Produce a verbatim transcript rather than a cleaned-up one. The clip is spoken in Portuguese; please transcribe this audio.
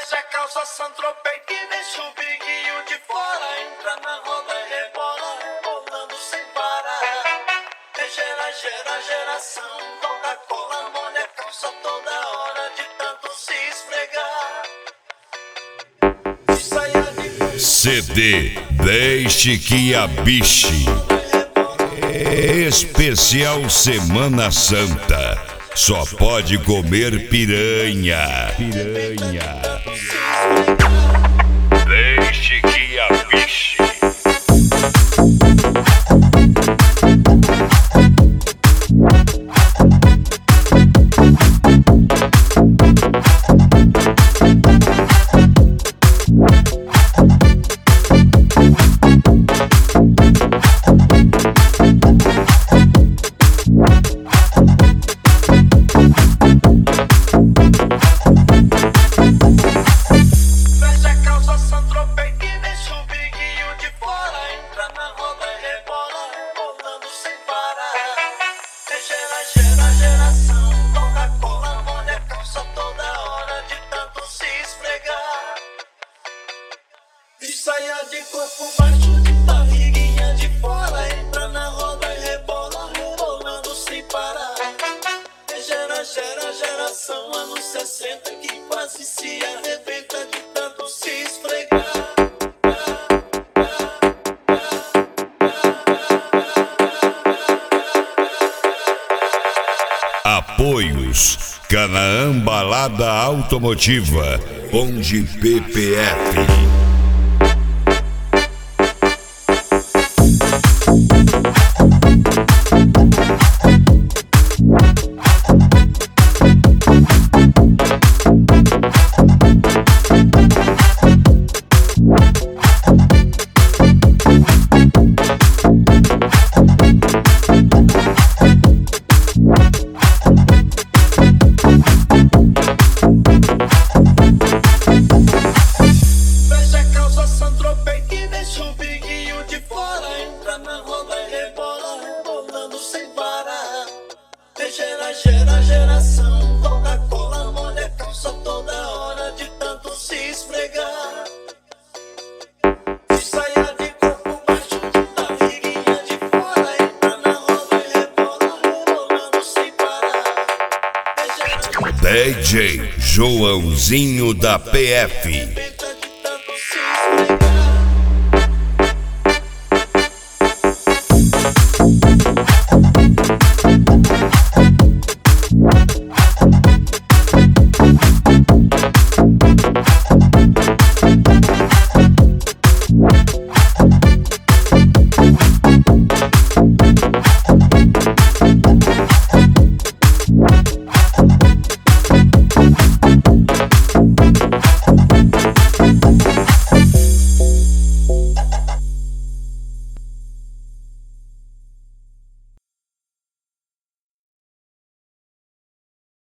Fecha a calça, Saint-Tropez que deixa o biguinho de fora. Entra na roda e rebola, rebolando sem parar. Gera, gera, geração, Coca-Cola molha a calça toda hora de tanto se esfregar. C D Deixe que a biche. Especial Semana Santa. Só pode comer piranha. Piranha. Deixe que a biche. Gera, gera, geração, Coca-Cola molha a calça toda hora de tanto se esfregar. De saia de corpo baixo, de barriguinha de fora. Entra na roda e rebola, rebolando sem parar. Gera, gera, geração, anos sessenta que quase se arrebenta de tanto se esfregar. Apoios: Canaã Balada Automotiva, Onde P P F. Gera, gera, geração, Coca-Cola molha a calça toda hora de tanto se esfregar. De saia de corpo baixo, de barriguinha de fora. Entra na roda e rebola, rebolando sem parar. D J Joãozinho da P F. We'll be right back.